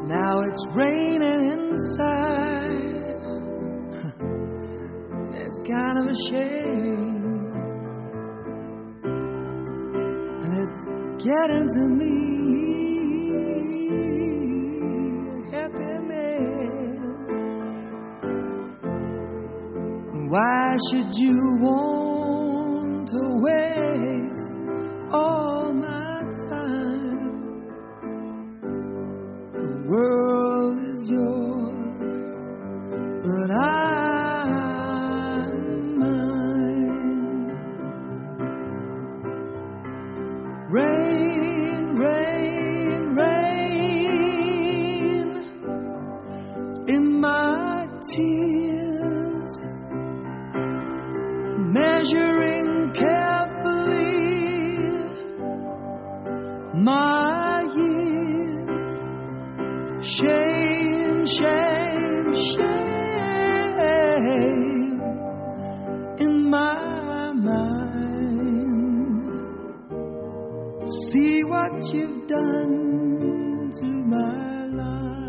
Now it's raining inside. It's kind of a shame, and it's getting to me. Happy man, why should you want to waste all my time? The world is yours, but I'm mine. Rain, rain, rain in my tears, measuring carefully my years. Shame, shame, shame in my mind. See what you've done to my life.